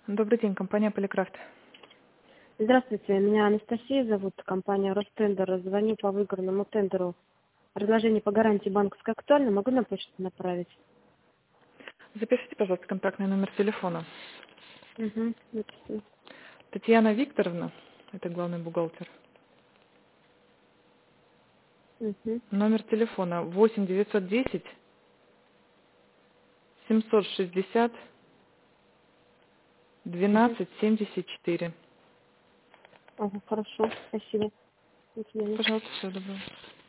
Добрый день, компания Поликрафт. Здравствуйте, меня Анастасия зовут, компания Ростендер. Звоню по выигранному тендеру. Предложение по гарантии банковской актуально. Могу на почту направить? Запишите, пожалуйста, контактный номер телефона. Угу, написано. Татьяна Викторовна, это главный бухгалтер. Угу. Номер телефона 8 910 760 Угу. 12 74. Ага, хорошо, спасибо. До свидания. Пожалуйста, всего доброго.